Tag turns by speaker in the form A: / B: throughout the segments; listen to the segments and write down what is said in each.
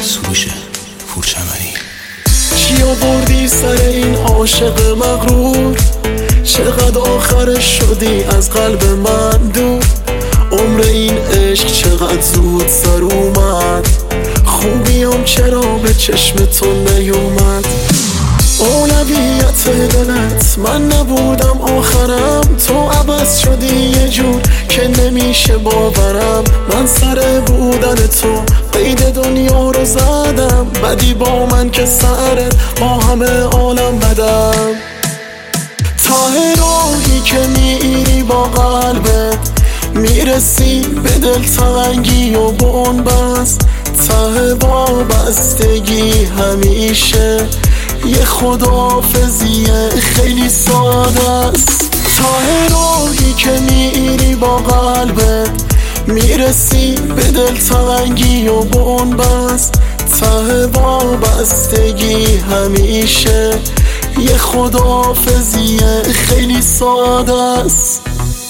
A: سروش پورچمنی.
B: چی آوردی سر این عاشق مغرور؟ چقدر آخرش شدی از قلب من دور؟ عمر این عشق چقدر زود سر اومد، خوبیام چرا به چشم تو نیومد؟ اولویت دلت من نبودم آخرم، تو عوض شدی یه جور که نمیشه باورم. من سر بودن تو قید دنیا رو زدم، بدی با من که سرت با همه عالم بدم. ته راهی که میری با قلبت میرسی به دلتنگی و بنبست، ته وابستگی همیشه یه خداحافظی خیلی ساده است. ته راهی که میری با قلبت میرسی به دلتنگی و بنبست، ته وابستگی همیشه یه خداحافظی خیلی ساده است.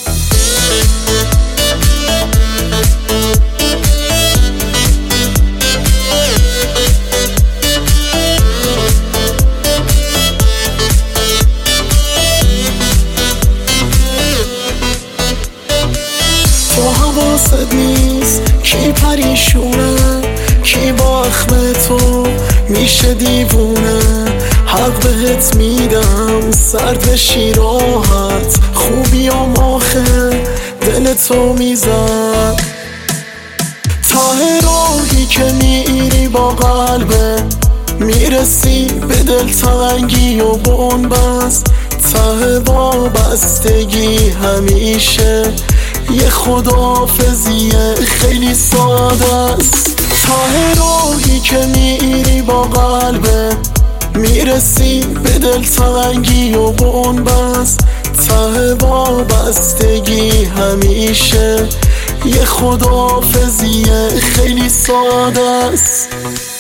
B: تو حواست نیست کی پریشونه، کی با اخم تو میشه دیوونه. حق بهت میدم سرد بشی راحت، خوبیام آخه دل تو میزد. ته راهی که میری با قلبت میرسی به دلتنگی و بنبست، ته وابستگی همیشه یه خداحافظی خیلی ساده است. ته راهی که میری با قلبت میرسی به دلتنگی و بنبست، ته وابستگی همیشه یه خداحافظی خیلی ساده است.